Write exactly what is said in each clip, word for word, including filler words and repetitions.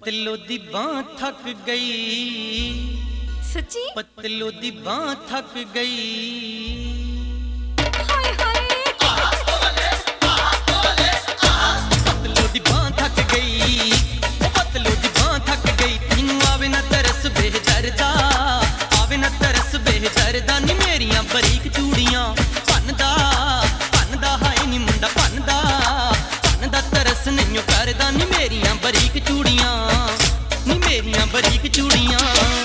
पतलो दी बांह थक गई, सच्ची पतलो दी बांह थक गई। हाय हाय पतलो दी बांह थक गई, पतलो दी बांह थक गई। तेनू आवे ना तरस बेदर्दा, आवे ना तरस बेदर्दा। नी मेरियां बरीक चूड़ियां भन्नदा भन्नदा, हाय नी मुंडा भन्नदा भन्नदा, तरस नहीं करदा। नी मेरियां बरीक चूड़ियां, नी मेरियां बरीक चूड़ियां।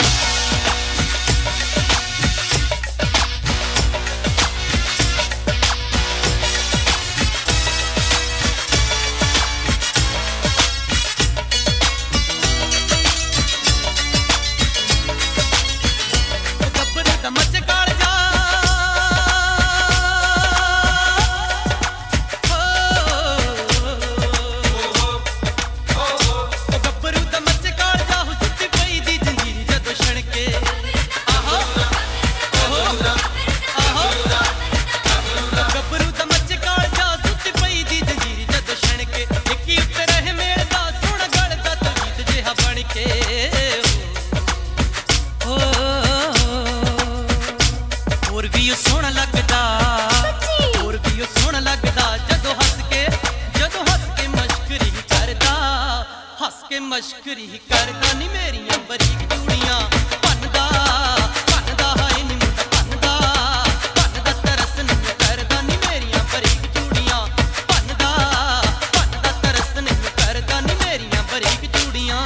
सोहना लगदा, और भी सोहना लगदा, जदों हस के जदों हस के मश्करी करदा, हस के मश्करी करदा। नी मेरियां बरीक चूड़ियां भन्नदा भन्नदा, हाय नी मुंडा भन्नदा भन्नदा, तरस नहीं करदा। नी मेरियां बरीक चूड़ियां भन्नदा भन्नदा, तरस नहीं करदा। नी मेरियां बरीक चूड़ियां।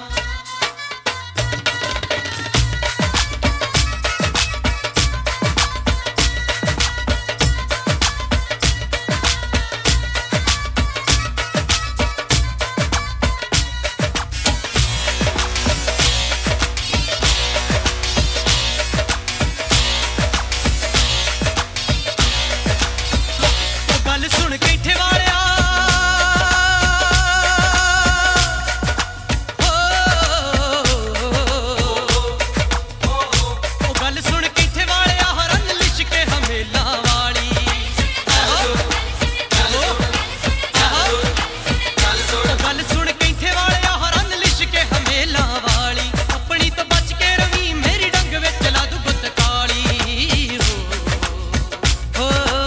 सुन कैठे वालिया ओ गल सुन कैठे वालिया, रन लिशके हमेला वाली। गल सुन कैठे वालिया, रन लिशके हमेला वाली। अपनी तो बच के रवी, मेरी डंग विच ला दू गुत्त काली। हो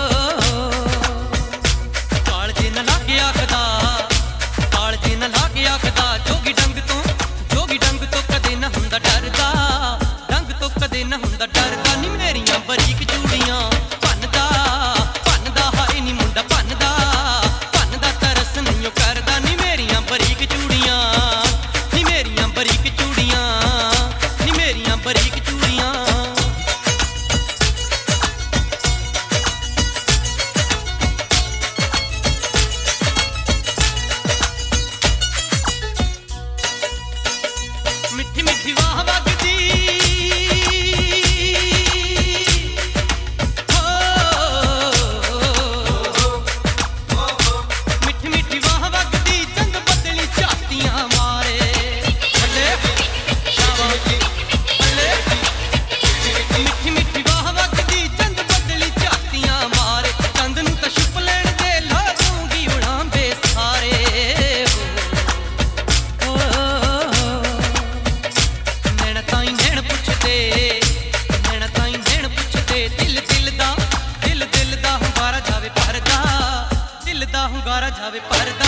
कालजे न लागे आखदा, कालजे न लागे आखदा, जोगी डंग तो जोगी डंग तो कदे न हुंदा डरदा, डंग तो कदे न हुंदा डरदा। नी मेरियां बरीक चूड़ियां भन्नदा भन्नदा, हाय नी मुंडा भन्नदा भन्नदा, तरस नहीं करदा। नी मेरियां बरीक चूड़ियां, नी मेरियां बरीक चूड़ियां, नी मेरियां बरीक चूड़ियां। मिठी मिठी वाह वगदी, मिठी मिठी वाह वगदी, चंग बदली झातियां मारे। बल्ले शाबाश बल्ले, मिठी मिठी वाह वगदी, चंग बदली झातियां मारे। चंद नूं तां छुप लैण दे, ला दूंगी उड़ां बेसारे। नैना ताईं नैन पुछदे, नैना ताईं नैन पुछदे, दिल दिल दा दिल दिल दा हुंगारा जावे परदा, दिल दा हुंगारा जावे परदा।